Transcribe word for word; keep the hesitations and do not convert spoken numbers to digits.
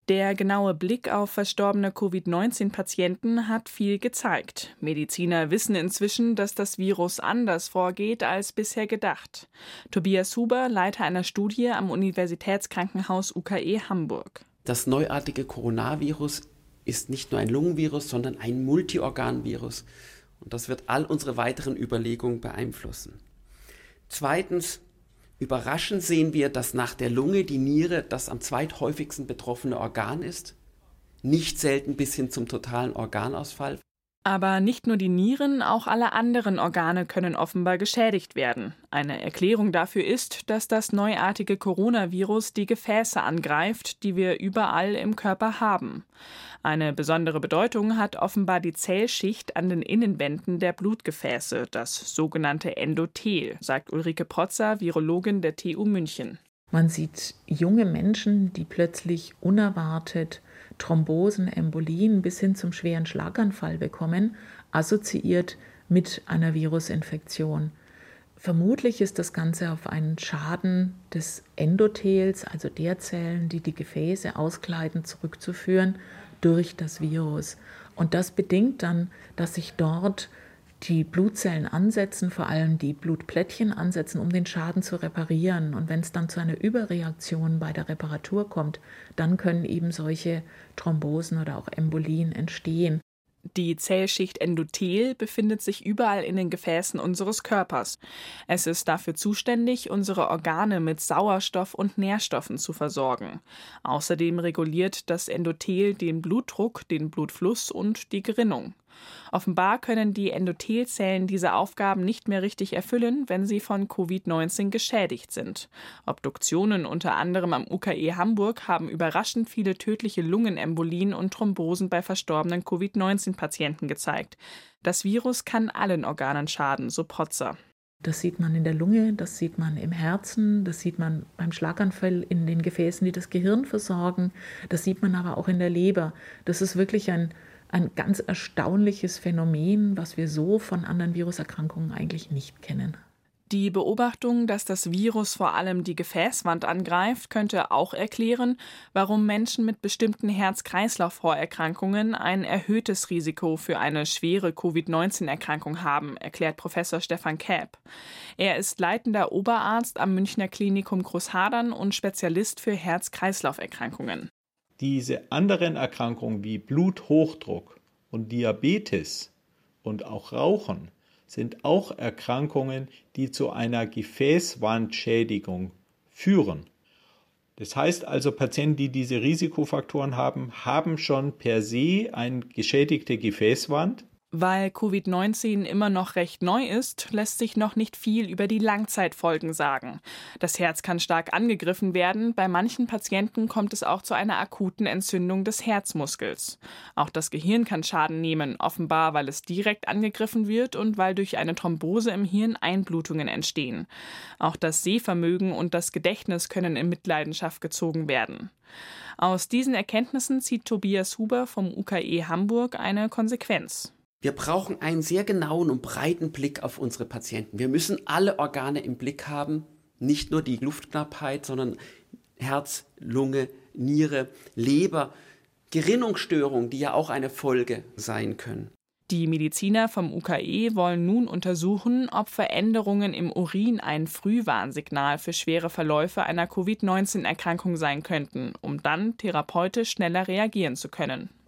Der genaue Blick auf verstorbene Covid neunzehn Patienten hat viel gezeigt. Mediziner wissen inzwischen, dass das Virus anders vorgeht als bisher gedacht. Tobias Huber, Leiter einer Studie am Universitätskrankenhaus U K E Hamburg. Das neuartige Coronavirus ist nicht nur ein Lungenvirus, sondern ein Multiorganvirus. Und das wird all unsere weiteren Überlegungen beeinflussen. Zweitens, überraschend sehen wir, dass nach der Lunge die Niere das am zweithäufigsten betroffene Organ ist. Nicht selten bis hin zum totalen Organausfall. Aber nicht nur die Nieren, auch alle anderen Organe können offenbar geschädigt werden. Eine Erklärung dafür ist, dass das neuartige Coronavirus die Gefäße angreift, die wir überall im Körper haben. Eine besondere Bedeutung hat offenbar die Zellschicht an den Innenwänden der Blutgefäße, das sogenannte Endothel, sagt Ulrike Protzer, Virologin der T U München. Man sieht junge Menschen, die plötzlich unerwartet Thrombosen, Embolien bis hin zum schweren Schlaganfall bekommen, assoziiert mit einer Virusinfektion. Vermutlich ist das Ganze auf einen Schaden des Endothels, also der Zellen, die die Gefäße auskleiden, zurückzuführen durch das Virus. Und das bedingt dann, dass sich dort die Blutzellen ansetzen, vor allem die Blutplättchen ansetzen, um den Schaden zu reparieren. Und wenn es dann zu einer Überreaktion bei der Reparatur kommt, dann können eben solche Thrombosen oder auch Embolien entstehen. Die Zellschicht Endothel befindet sich überall in den Gefäßen unseres Körpers. Es ist dafür zuständig, unsere Organe mit Sauerstoff und Nährstoffen zu versorgen. Außerdem reguliert das Endothel den Blutdruck, den Blutfluss und die Gerinnung. Offenbar können die Endothelzellen diese Aufgaben nicht mehr richtig erfüllen, wenn sie von Covid neunzehn geschädigt sind. Obduktionen unter anderem am U K E Hamburg haben überraschend viele tödliche Lungenembolien und Thrombosen bei verstorbenen Covid neunzehn Patienten gezeigt. Das Virus kann allen Organen schaden, so Protzer. Das sieht man in der Lunge, das sieht man im Herzen, das sieht man beim Schlaganfall in den Gefäßen, die das Gehirn versorgen. Das sieht man aber auch in der Leber. Das ist wirklich ein Ein ganz erstaunliches Phänomen, was wir so von anderen Viruserkrankungen eigentlich nicht kennen. Die Beobachtung, dass das Virus vor allem die Gefäßwand angreift, könnte auch erklären, warum Menschen mit bestimmten Herz-Kreislauf-Vorerkrankungen ein erhöhtes Risiko für eine schwere Covid neunzehn Erkrankung haben, erklärt Professor Stefan Käpp. Er ist leitender Oberarzt am Münchner Klinikum Großhadern und Spezialist für Herz-Kreislauf-Erkrankungen. Diese anderen Erkrankungen wie Bluthochdruck und Diabetes und auch Rauchen sind auch Erkrankungen, die zu einer Gefäßwandschädigung führen. Das heißt also, Patienten, die diese Risikofaktoren haben, haben schon per se eine geschädigte Gefäßwand. Weil Covid neunzehn immer noch recht neu ist, lässt sich noch nicht viel über die Langzeitfolgen sagen. Das Herz kann stark angegriffen werden. Bei manchen Patienten kommt es auch zu einer akuten Entzündung des Herzmuskels. Auch das Gehirn kann Schaden nehmen, offenbar weil es direkt angegriffen wird und weil durch eine Thrombose im Hirn Einblutungen entstehen. Auch das Sehvermögen und das Gedächtnis können in Mitleidenschaft gezogen werden. Aus diesen Erkenntnissen zieht Tobias Huber vom U K E Hamburg eine Konsequenz. Wir brauchen einen sehr genauen und breiten Blick auf unsere Patienten. Wir müssen alle Organe im Blick haben, nicht nur die Luftknappheit, sondern Herz, Lunge, Niere, Leber, Gerinnungsstörungen, die ja auch eine Folge sein können. Die Mediziner vom U K E wollen nun untersuchen, ob Veränderungen im Urin ein Frühwarnsignal für schwere Verläufe einer Covid neunzehn Erkrankung sein könnten, um dann therapeutisch schneller reagieren zu können.